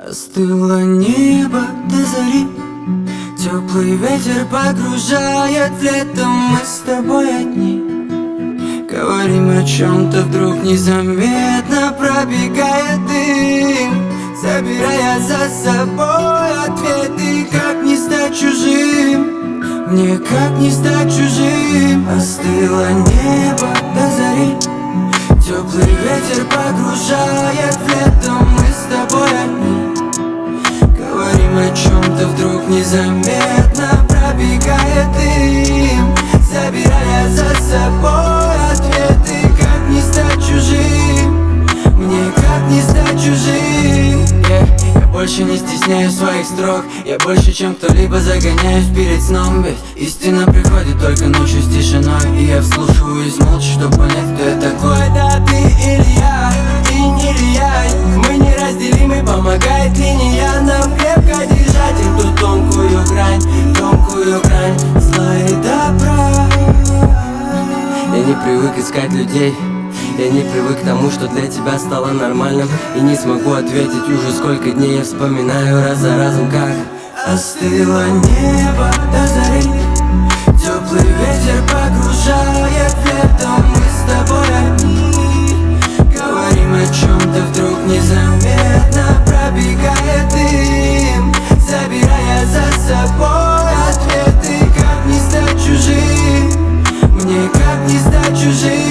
Остыло небо до зари, теплый ветер погружает в лето. Мы с тобой одни, говорим о чем-то, вдруг незаметно пробегает дым, забирая за собой ответы. Как не стать чужим, мне как не стать чужим. Остыло небо до зари, теплый ветер погружает в лето. Мы с тобой одни, говорим о чем-то, вдруг незаметно пробегает дым, забирая за собой ответы. Как не стать чужим, мне как не стать чужим. Я больше не стесняюсь своих строк, я больше, чем кто-либо загоняюсь перед сном. Ведь истина приходит только ночью с тишиной, и я вслушиваюсь молча, чтобы понять, кто я такой. Да ты или я, и не влияй, мы неразделимы, помогает линия нам крепко держать эту тонкую грань зла и добра. Я не привык искать людей, я не привык к тому, что для тебя стало нормальным, и не смогу ответить уже сколько дней я вспоминаю раз за разом, как остыло небо до зари, теплый ветер погружает в лето. Мы с тобой одни, говорим о чем-то, вдруг незаметно пробегает дым, забирая за собой ответы. Как не стать чужим, мне как не стать чужим.